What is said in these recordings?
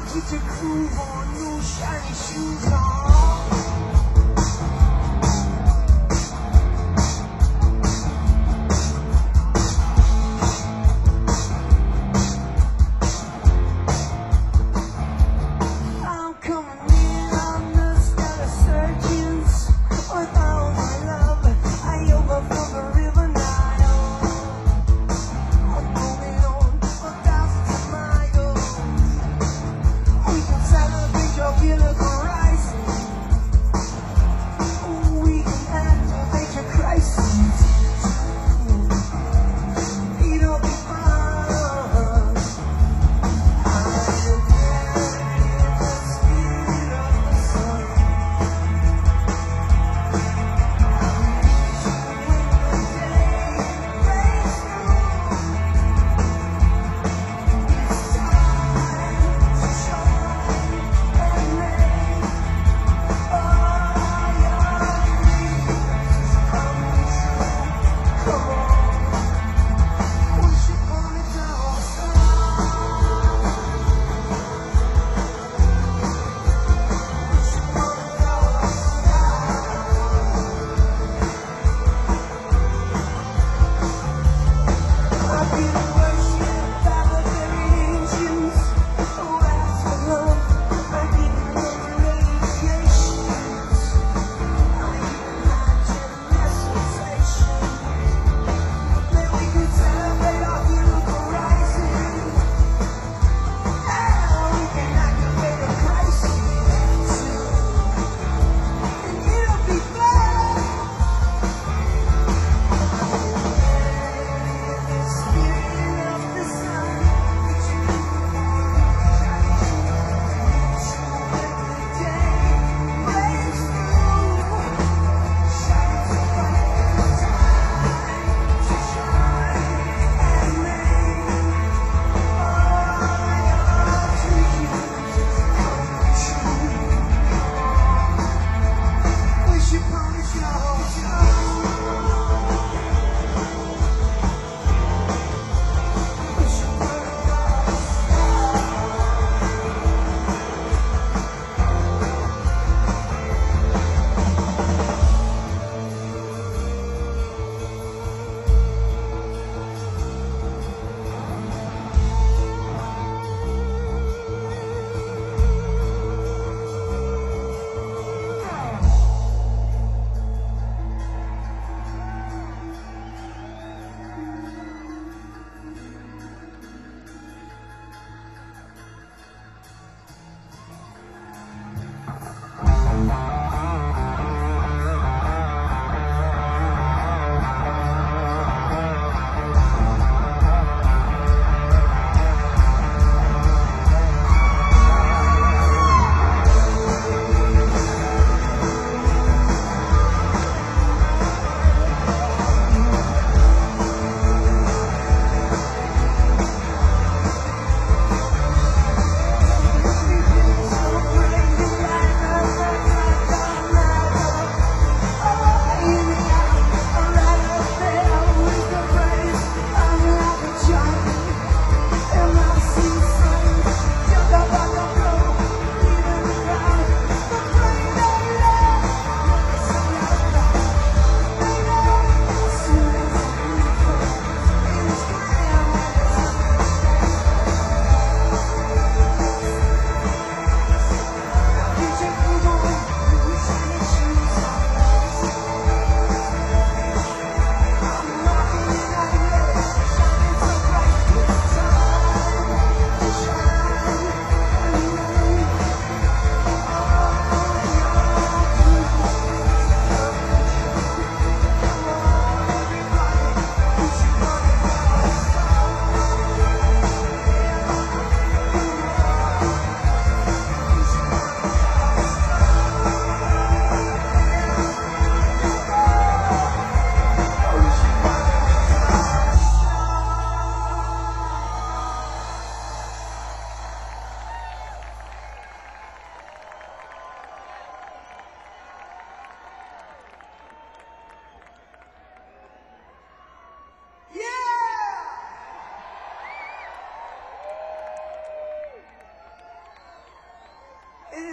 With your groove on, new shiny shoes on. I'm coming in on the Stella Surgeons. With all my love, I overflow the river Nile. I'm moving on for thousands of miles. We can celebrate your beautiful rising.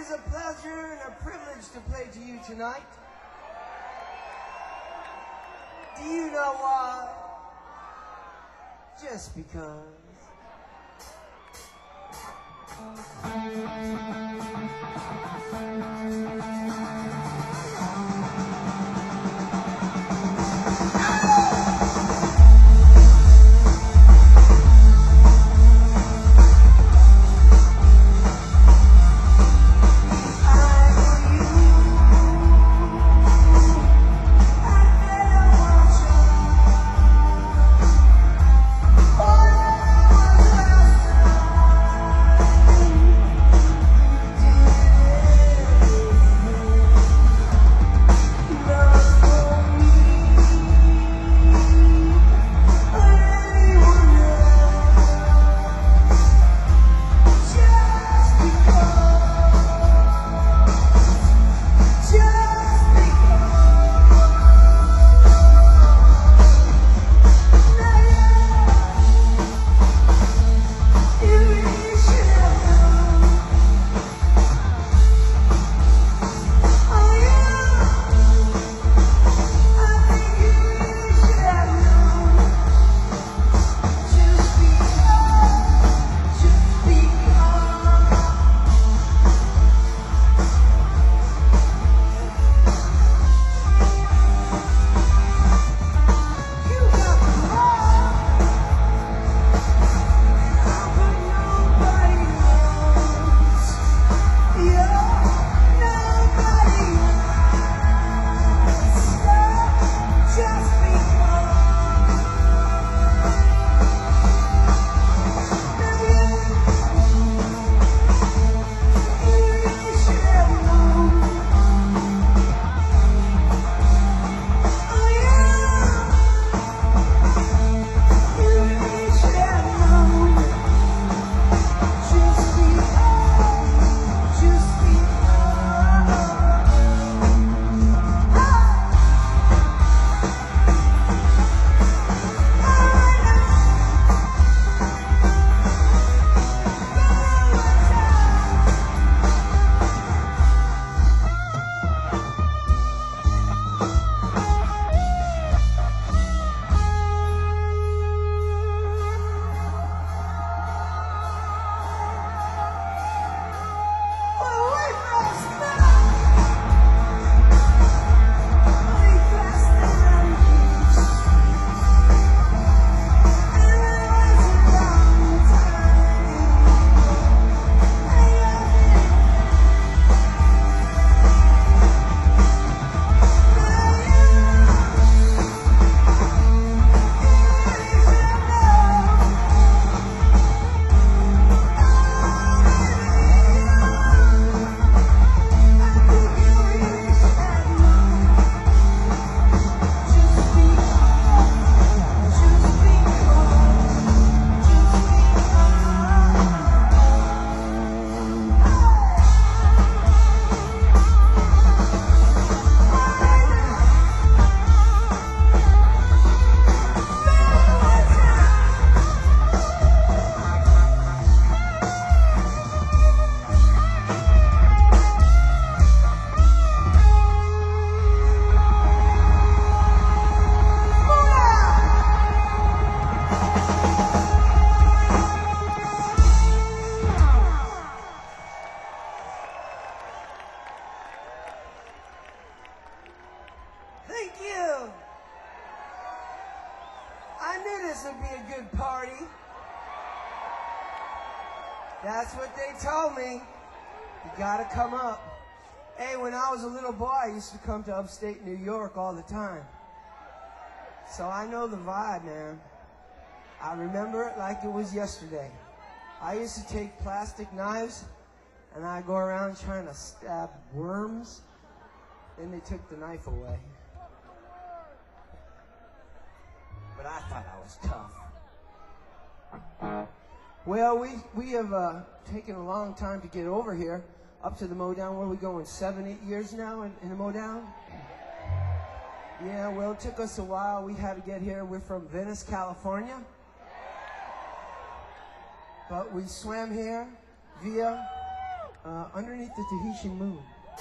is a pleasure and a privilege to play to you tonight. Do you know why? Just because. That's what they told me. You gotta come up. Hey, when I was a little boy, I used to come to upstate New York all the time. So I know the vibe, man. I remember it like it was yesterday. I used to take plastic knives and I'd go around trying to stab worms. Then they took the knife away. But I thought I was tough. Well, we have taken a long time to get over here, up to the Motown. Where are we going, 7, 8 years now in the Motown? Yeah, well, it took us a while. We had to get here. We're from Venice, California. But we swam here via Underneath the Tahitian Moon.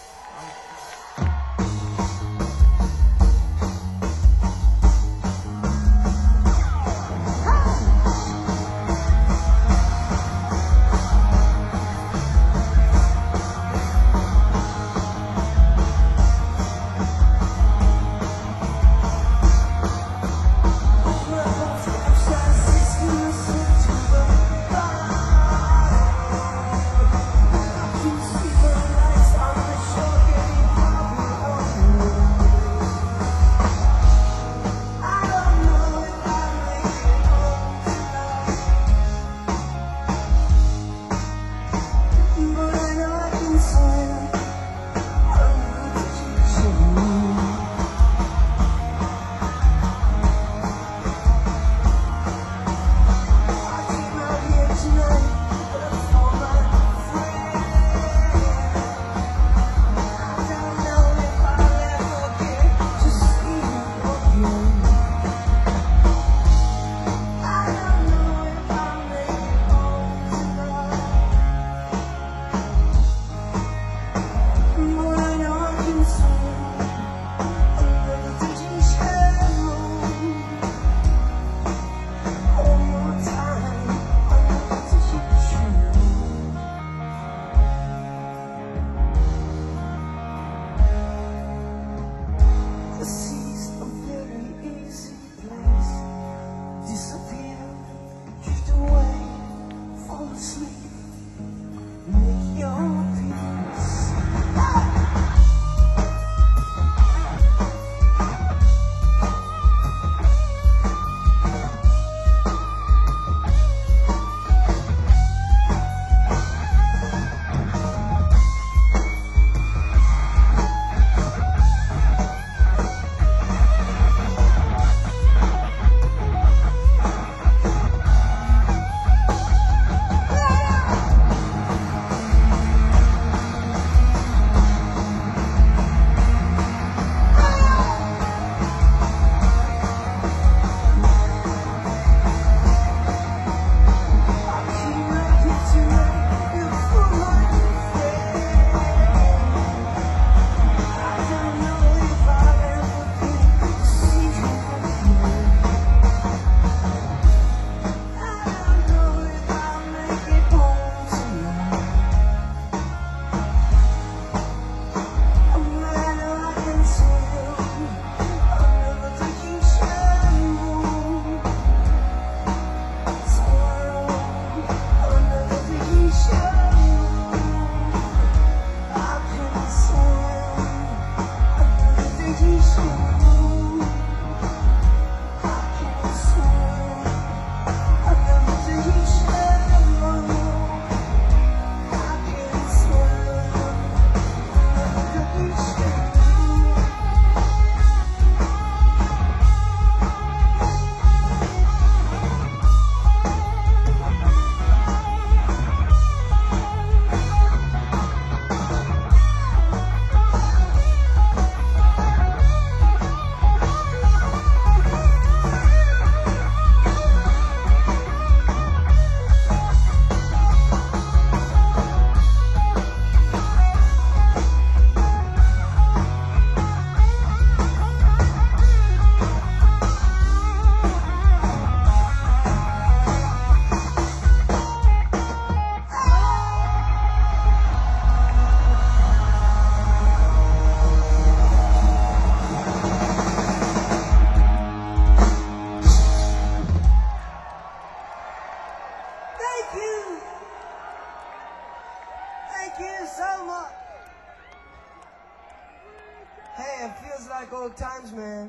Hey, it feels like old times, man.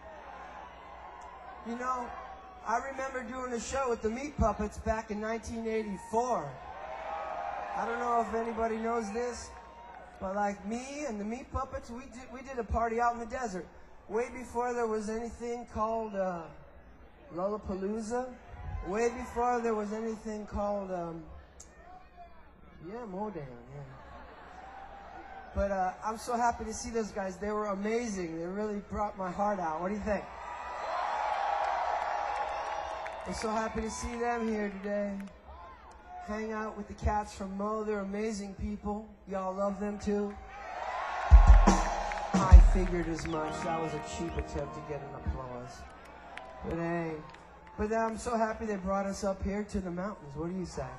You know, I remember doing a show with the Meat Puppets back in 1984. I don't know if anybody knows this, but like me and the Meat Puppets, we did a party out in the desert. Way before there was anything called Lollapalooza. Way before there was anything called, Modown, yeah. But I'm so happy to see those guys. They were amazing. They really brought my heart out. What do you think? I'm so happy to see them here today. hang out with the cats from Mo. They're amazing people. Y'all love them too? I figured as much. That was a cheap attempt to get an applause. But hey, I'm so happy they brought us up here to the mountains. What do you say?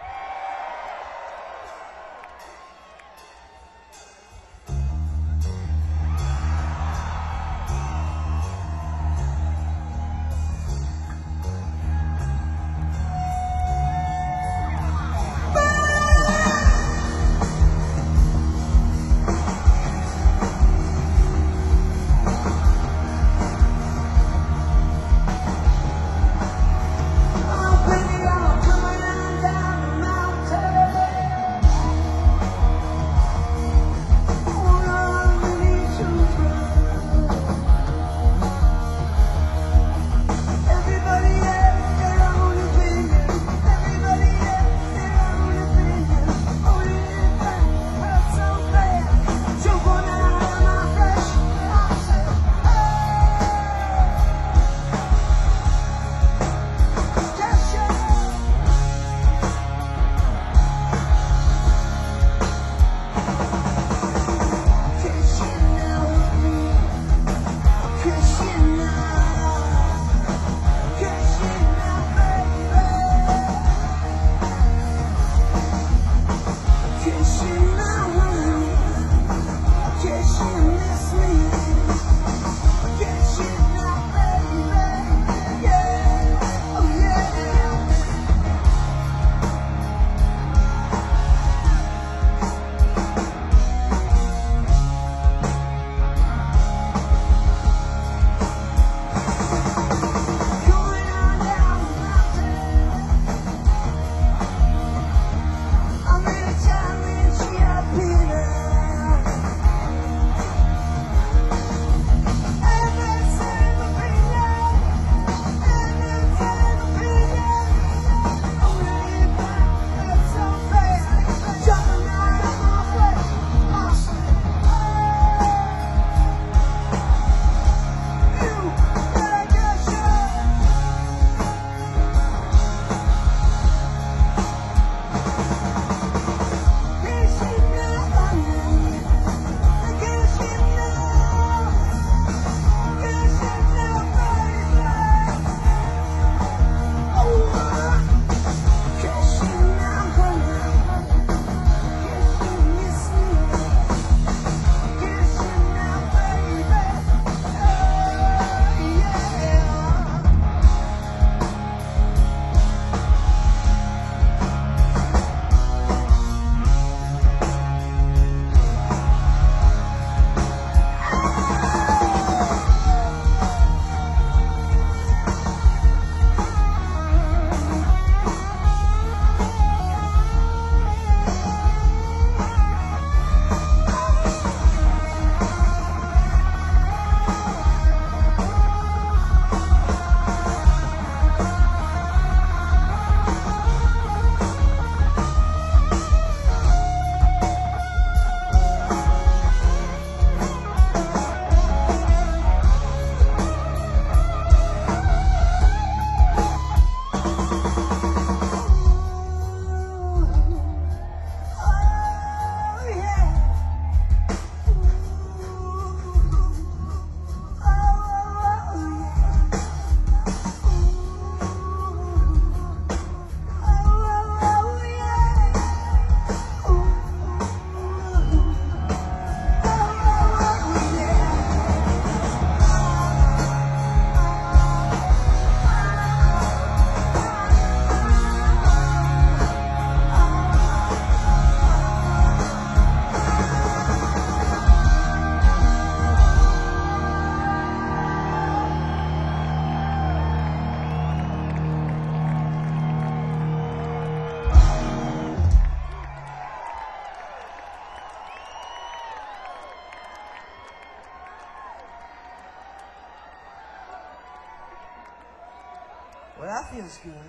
Well, that feels good.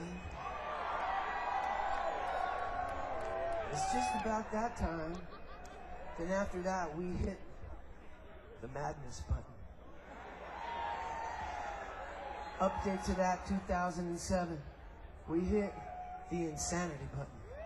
It's just about that time. Then after that, we hit the madness button. Update to that 2007. We hit the insanity button.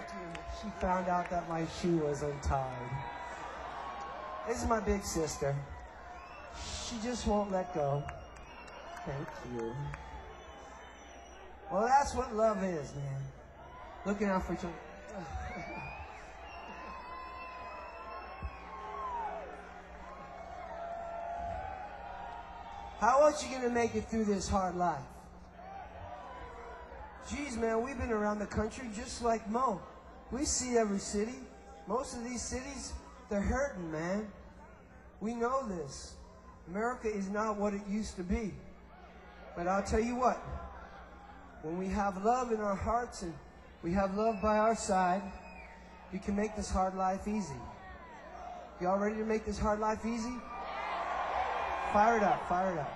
She found out that my shoe was untied. This is my big sister. She just won't let go. Thank you. Well, that's what love is, man. Looking out for each other. How else you gonna make it through this hard life? Geez, man, we've been around the country just like Mo. We see every city. Most of these cities, they're hurting, man. We know this. America is not what it used to be. But I'll tell you what, when we have love in our hearts and we have love by our side, we can make this hard life easy. Y'all ready to make this hard life easy? Fire it up, fire it up.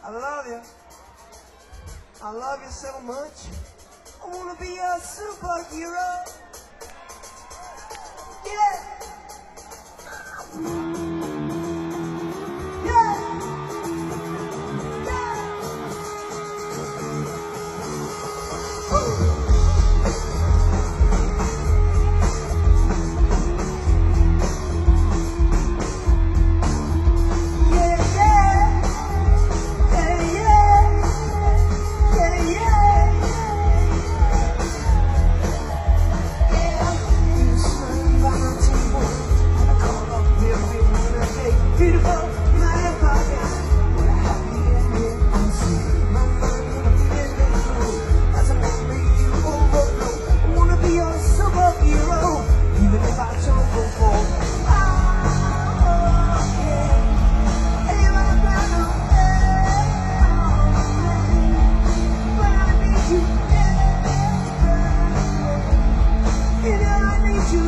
I love you. I love you so much. I wanna be a superhero. Yeah. Yeah. Yeah. Woo. Yeah, yeah. Yeah, yeah. Yeah, yeah. Beautiful, my pocket. What a happy ending. My mind when I'm feeling blue. As I make you overflow. I wanna be a superhero, even if I don't go for. Oh, yeah. And you're not gonna but I need you desperately. You know I need you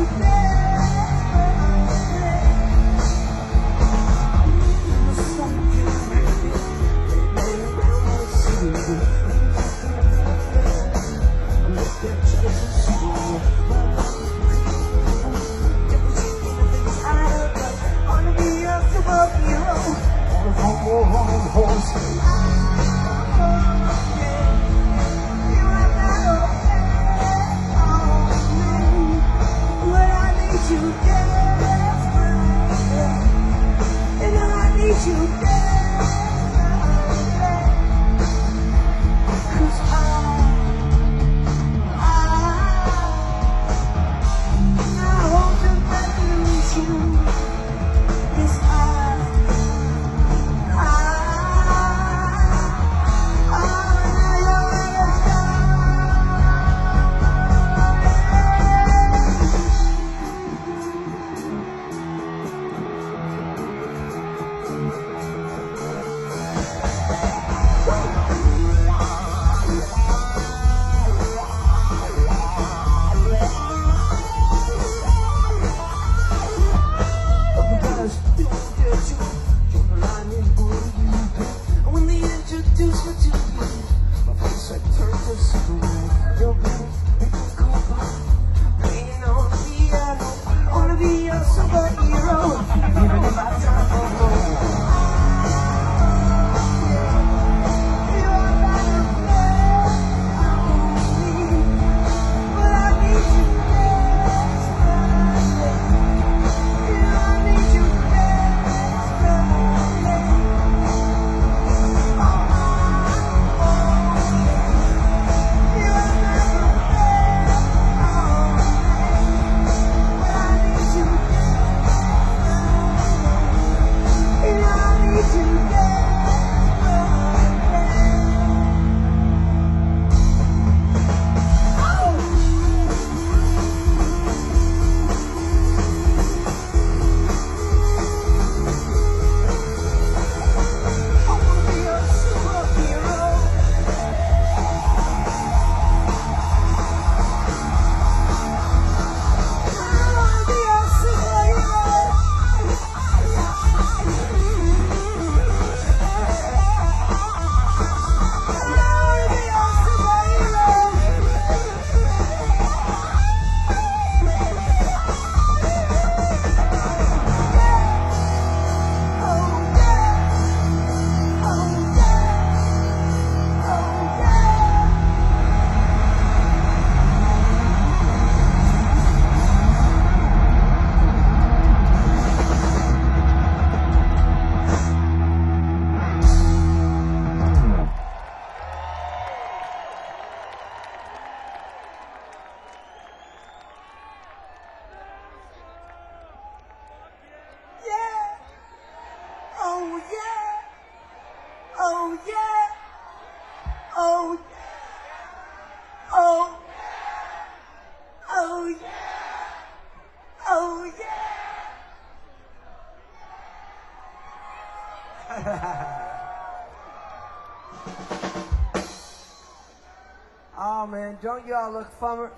Oh man, don't y'all look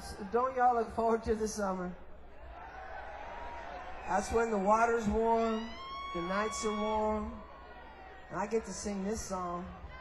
forward to the summer? That's when the water's warm, the nights are warm, and I get to sing this song.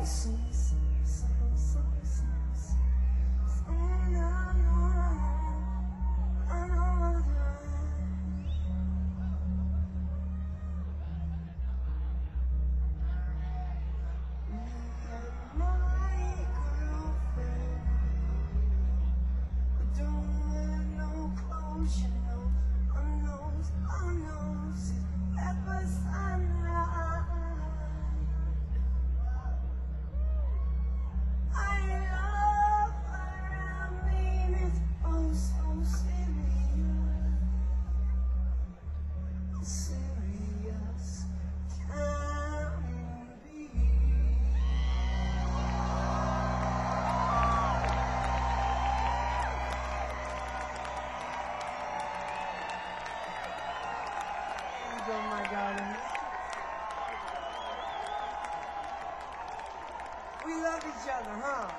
Serious can be. There you go, my darling. We love each other, huh?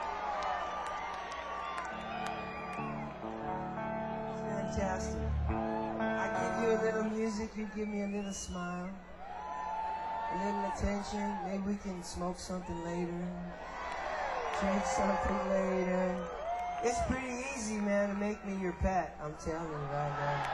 It's fantastic. I give you a little music, you give me a little smile, a little attention. Maybe we can smoke something later, drink something later. It's pretty easy, man, to make me your pet. I'm telling you right now.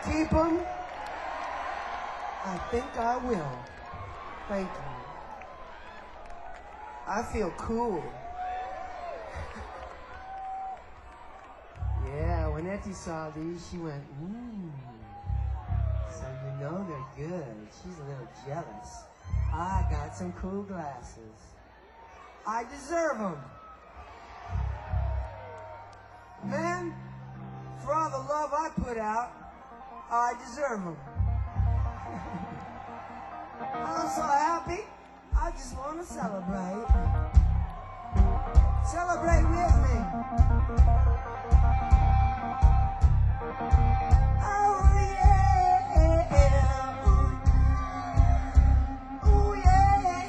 keep them? I think I will. Thank you. I feel cool. Yeah, when Etty saw these, she went, So you know they're good. She's a little jealous. I got some cool glasses. I deserve them. Man, for all the love I put out, I deserve them. I'm so happy, I just want to celebrate. Celebrate with me. Oh yeah. Oh yeah.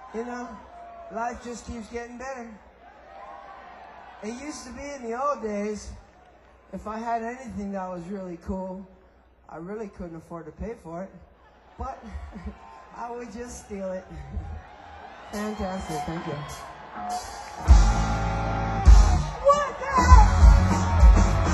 You know, life just keeps getting better. It used to be in the old days, if I had anything that was really cool, I really couldn't afford to pay for it. But I would just steal it. Fantastic, thank you. What the hell?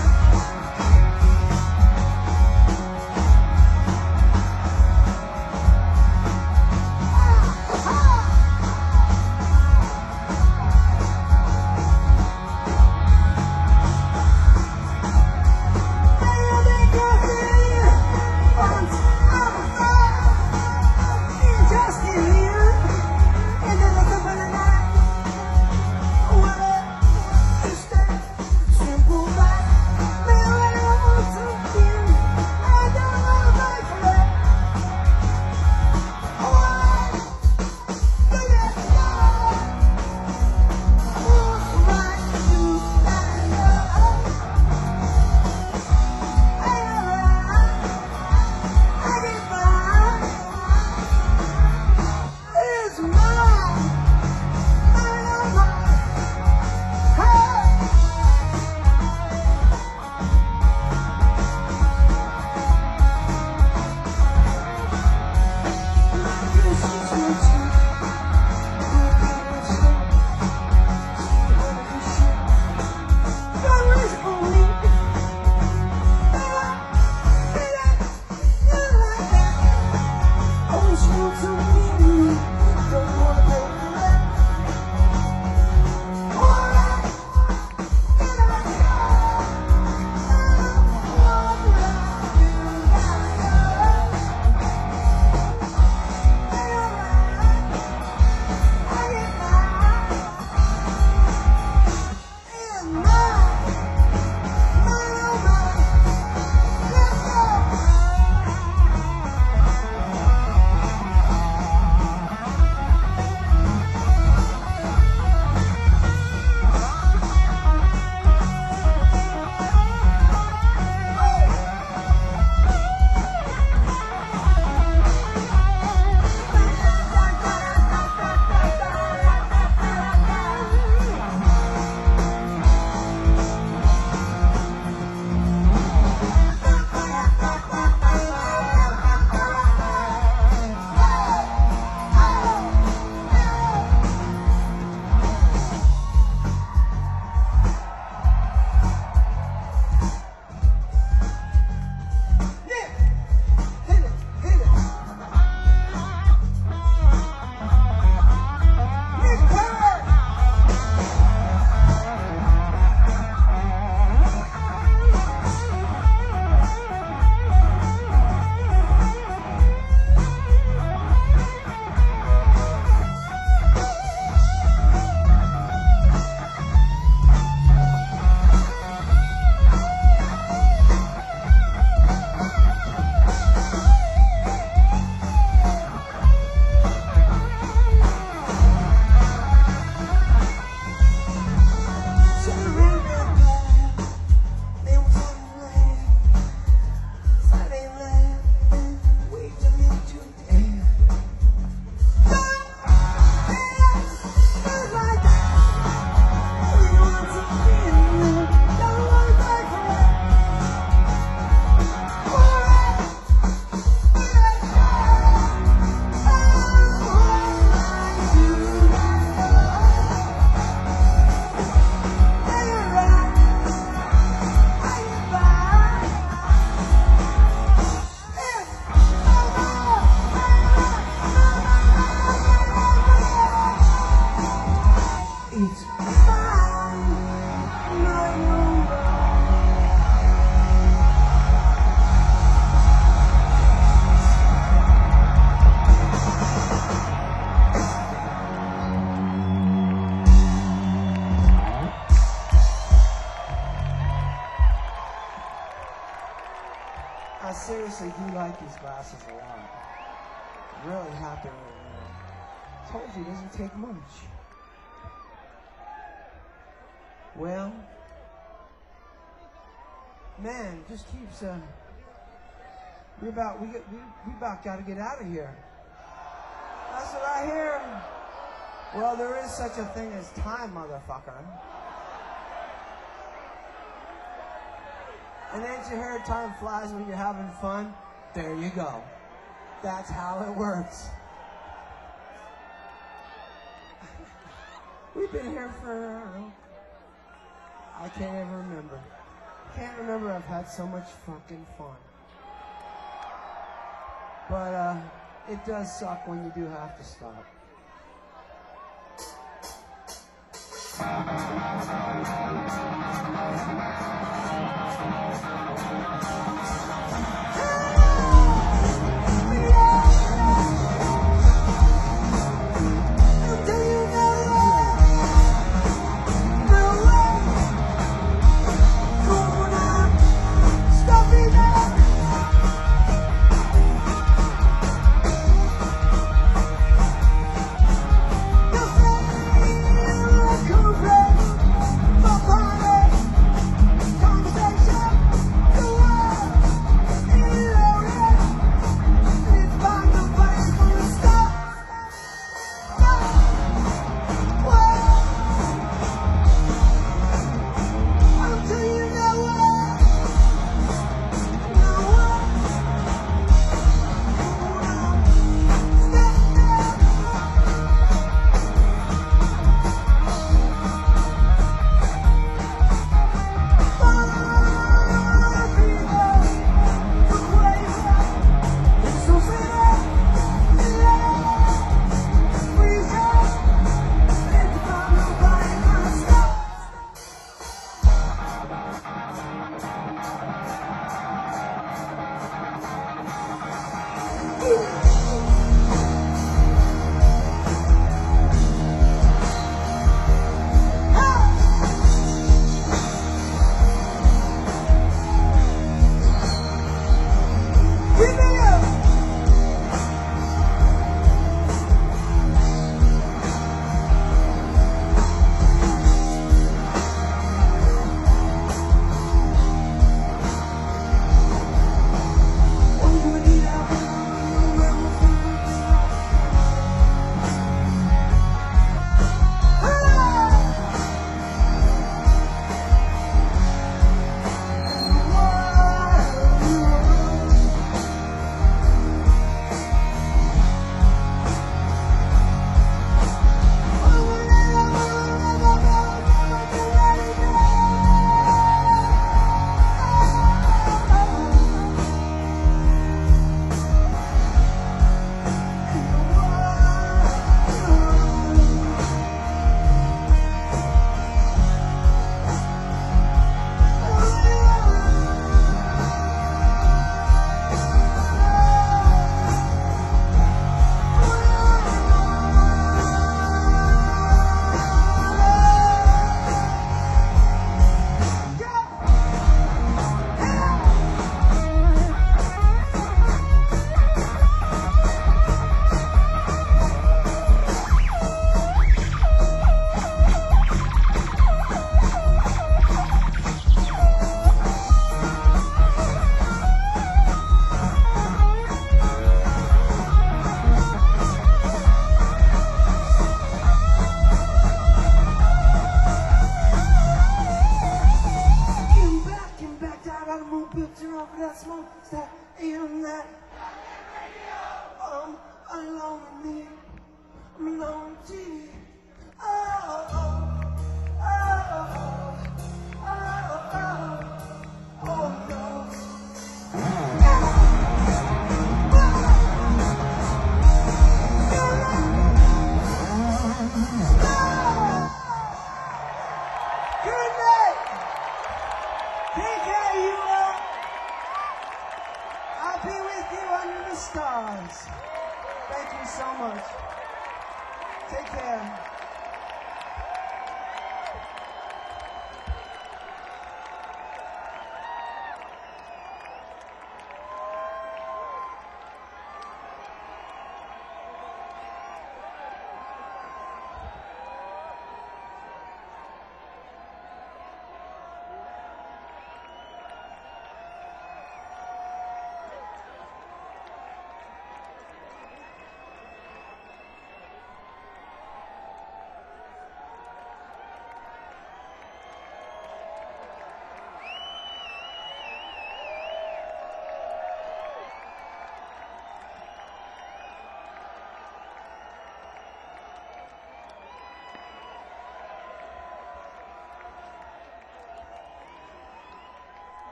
I seriously do like these glasses a lot. I'm really happy with them. Told you, it doesn't take much. Well, man, it just keeps, we about got to get out of here. That's what I hear. Well, there is such a thing as time, motherfucker. And ain't you heard time flies when you're having fun? There you go. That's how it works. We've been here for, I don't know, I can't even remember. Can't remember I've had so much fucking fun. But it does suck when you do have to stop.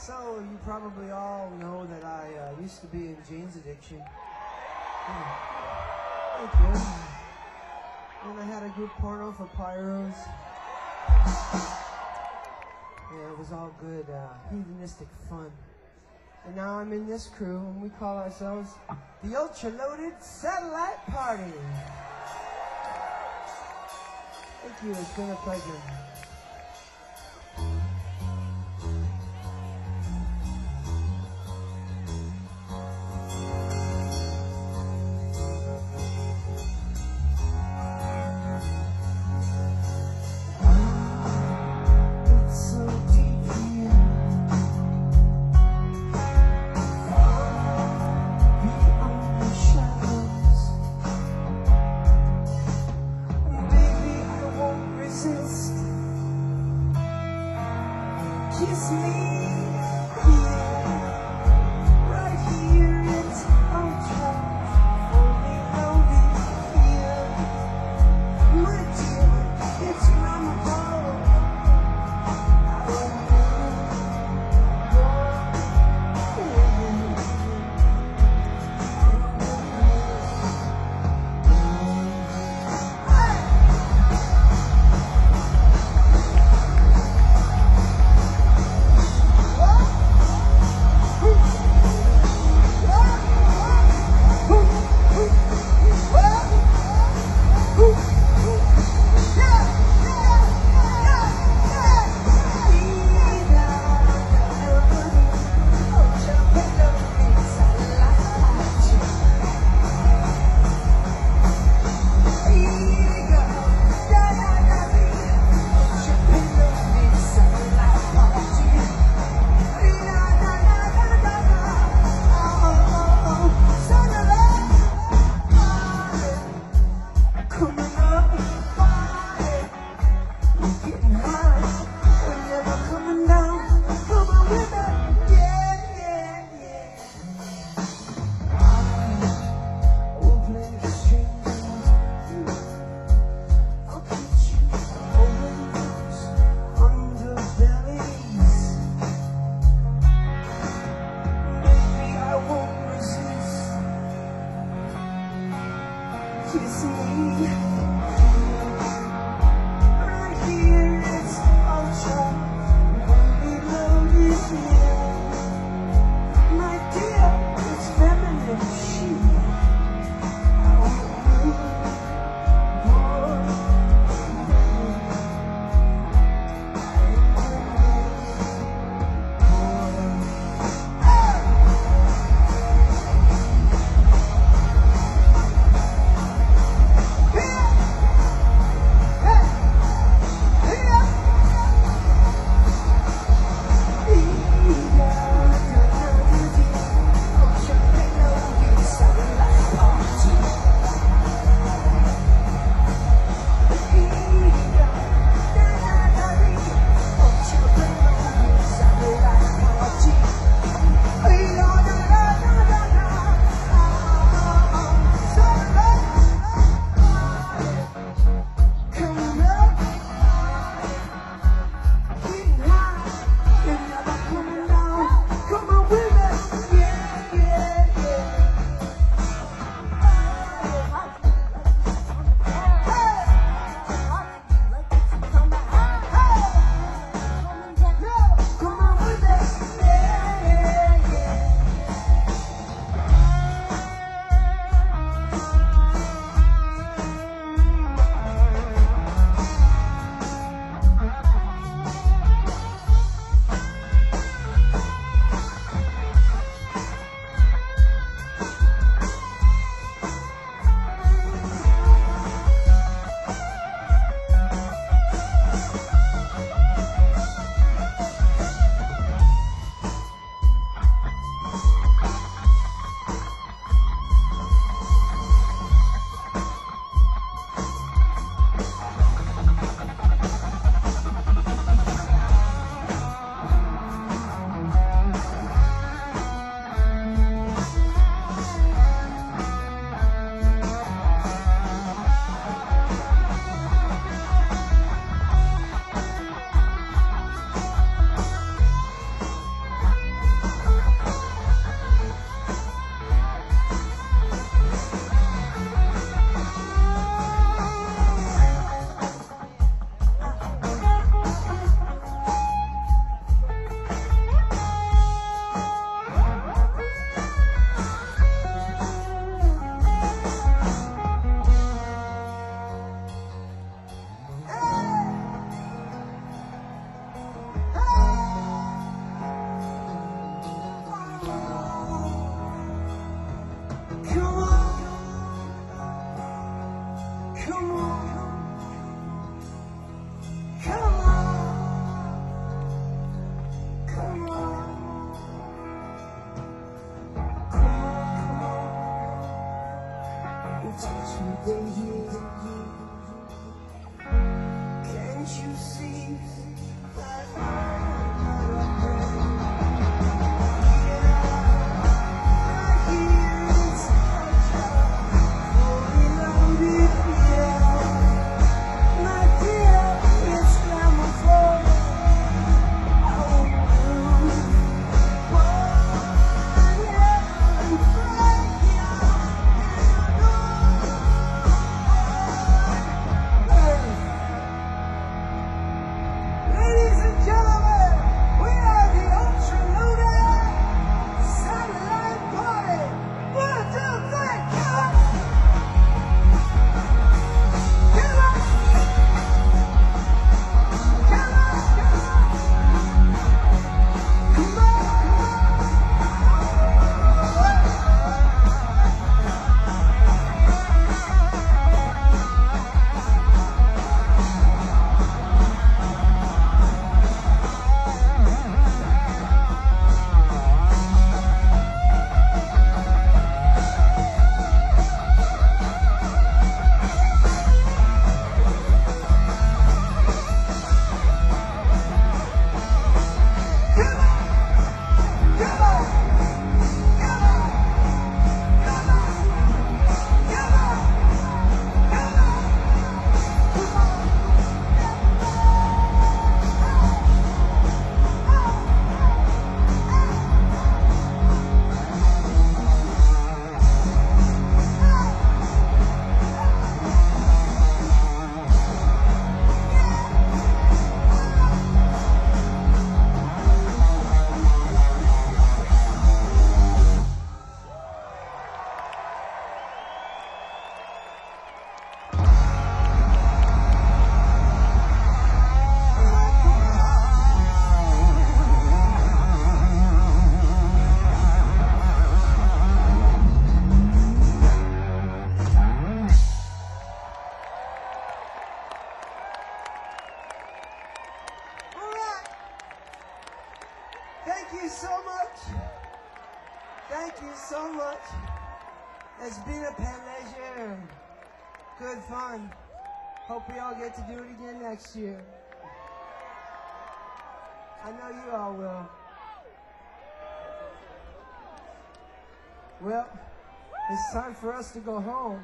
So you probably all know that I used to be in Jane's Addiction. Thank you. And I had a group Porno for Pyros. Yeah, it was all good, hedonistic fun. And now I'm in this crew, and we call ourselves the Ultra Loaded Satellite Party. Thank you, it's been a pleasure. Kiss me right here, it's ultra fully loaded here. My dear, it's Ramadan. Kiss me right here, it's ultra fully loaded here. My dear, it's feminine chic. Yeah! today. Can't you see that I'm not afraid? Yeah, here's such a fully loaded, yeah. My dear, it's camouflage. Oh, ladies and gentlemen, we are the Ultra Lunar Satellite Party. 1, 2, 3, come on! Come on! Come on! Come on! Thank you so much. Thank you so much. It's been a pleasure. Good fun. Hope we all get to do it again next year. I know you all will. Well, it's time for us to go home.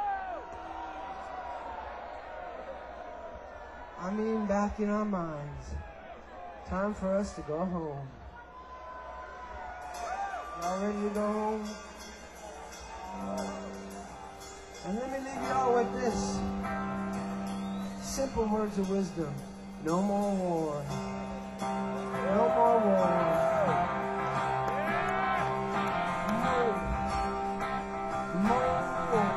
I mean, back in our minds. Time for us to go home. Y'all ready to go home? And let me leave y'all with this. Simple words of wisdom. No more war. No more war. More war.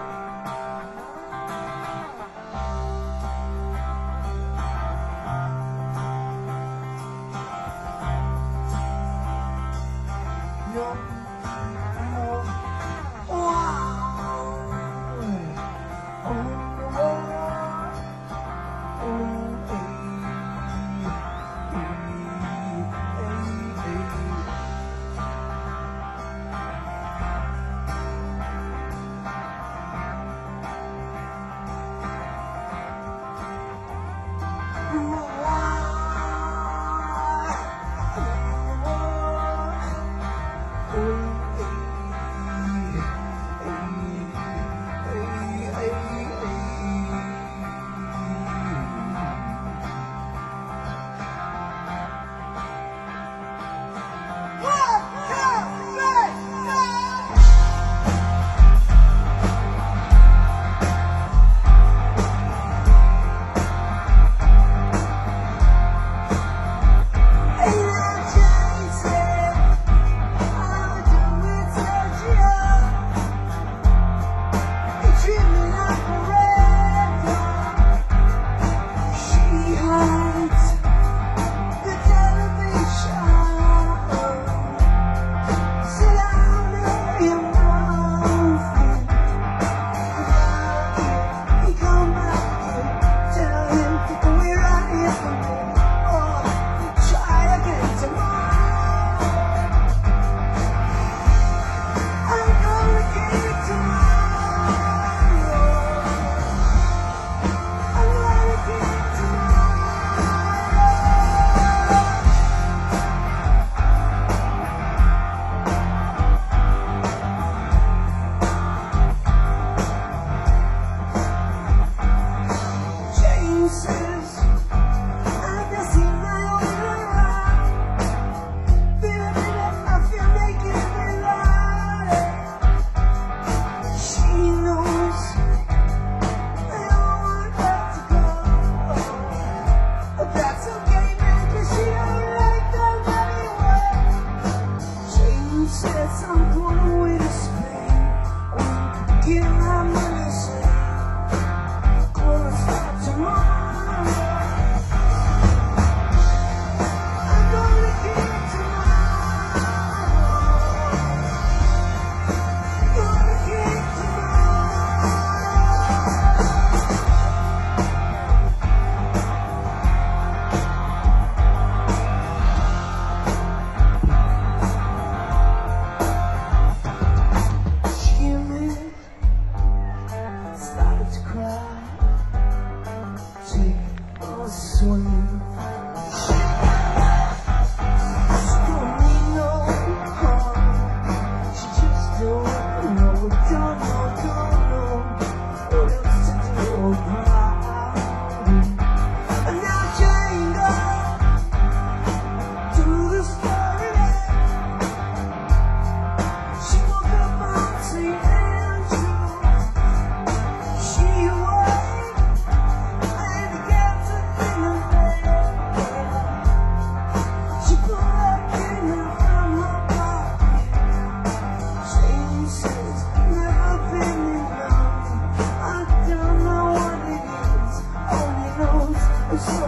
so